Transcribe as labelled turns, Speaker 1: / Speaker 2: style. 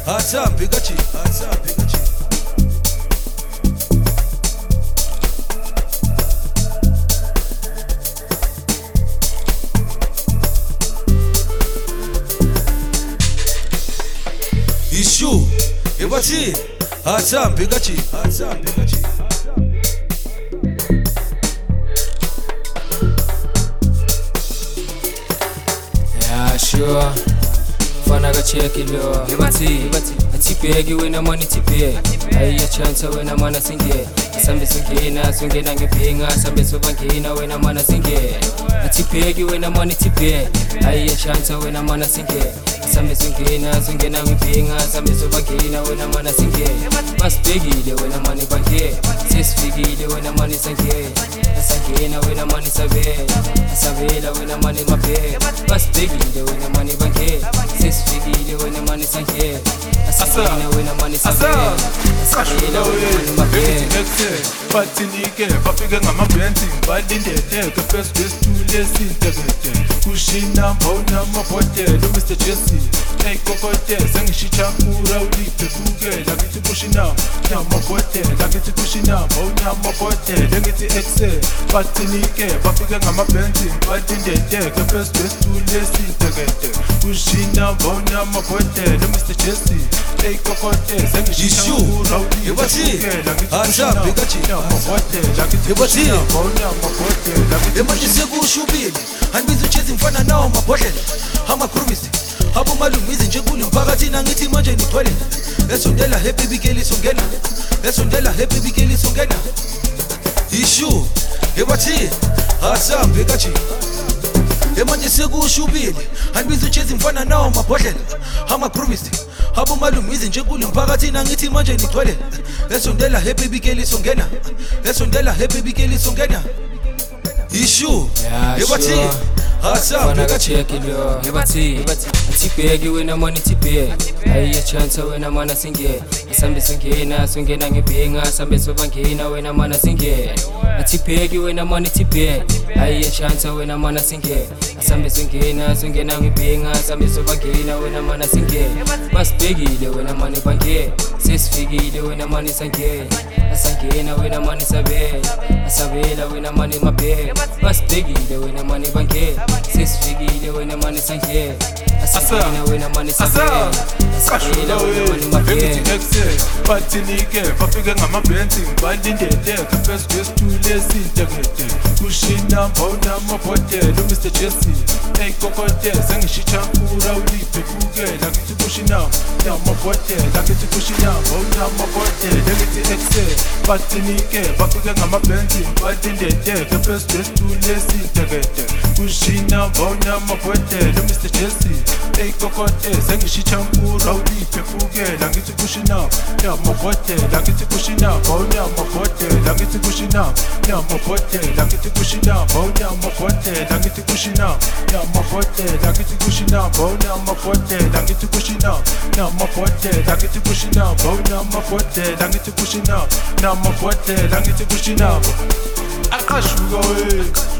Speaker 1: Asambi gachi. Issue, ebati, asambi gachi.
Speaker 2: Yeah, sure. Fana ga check ilo. Ebati. Atipegi wena money tipe. Aiya chance wena mana singe. Sambe sungena ngepinga. Sambe sobangena wena mana singe. Atipegi wena money tipe. Aiya chance wena mana singe. Sambe sungena ngepinga. Sambe sobangena wena mana singe. Masbegile wena money bange. Sesfigile wena money sange. Asangena wena money sabe. Asabela wena money mabe. Masbegile wena money bange. Sesfigile wena money sange. Asangena wena money sabe. Asabela wena money mabe.
Speaker 3: Batinike bafike ngamabhendi balindele ke first base to lesintekete kushina mbona mabhodela Mr Jesse hey kokote sengishicha kura uliphekukela ngithi kushina namabhodela ngithi kushina mbona mabhodela ngithi excel batinike bafike ngamabhendi balindele ke first base to lesintekete kushina mbona mabhodela Mr Jesse hey kokote sengishicha kura uliphekukela
Speaker 1: Asambi gachi. Ebati, emanje sekushubile angibiza uchezi mfana nawo mabhodlela amapromise abo malumizi nje kule mphakathi nangithi manje nithwele esondela happy bikeli songena esondela happy bikeli songena issue ebati asambi gachi emanje sekushubile angibiza uchezi mfana nawo mabhodlela amapromise abo malumizi nje kule mphakathi nangithi manje nithwele esondela happy bikeli songena esondela happy bikeli songena issue ebati asambi gachi
Speaker 2: ebati atipegi wena money tipe aiya chance wena mana singe sambe sungena ngepinga sambe sobangena wena mana singe atipegi wena money tipe aiya chance wena mana singe sambe sungena ngepinga sambe sobangena wena mana singe masbegile wena money bange sesfigile wena money sange asangena wena money sabe asabela wena money mabe masbegile wena money bange sesfigile wena money sange asangena wena money sabe asabela wena money mabe
Speaker 3: batinike bafike ngamabhendi balindele ke first base to lesintekete kushina mbona mabhodela Mr Jesse hey kokote sengishicha kura uliphekukela ngithi kushina namabhodela ngithi kushina mbona mabhodela ngithi excel batinike bafike ngamabhendi balindele ke first base to lesintekete kushina mbona mabhodela Mr Jesse hey kokote sengishicha kura uliphekukela ngithi kushina namabhodela ngithi kushina mbona mabhodela ngithi kushina namabhodela ngithi kushina mbona mabhodela ngithi kushina namabhodela ngithi kushina mbona mabhodela ngithi kushina namabhodela ngithi kushina mbona mabhodela ngithi kushina namabhodela ngithi kushina aqashuka we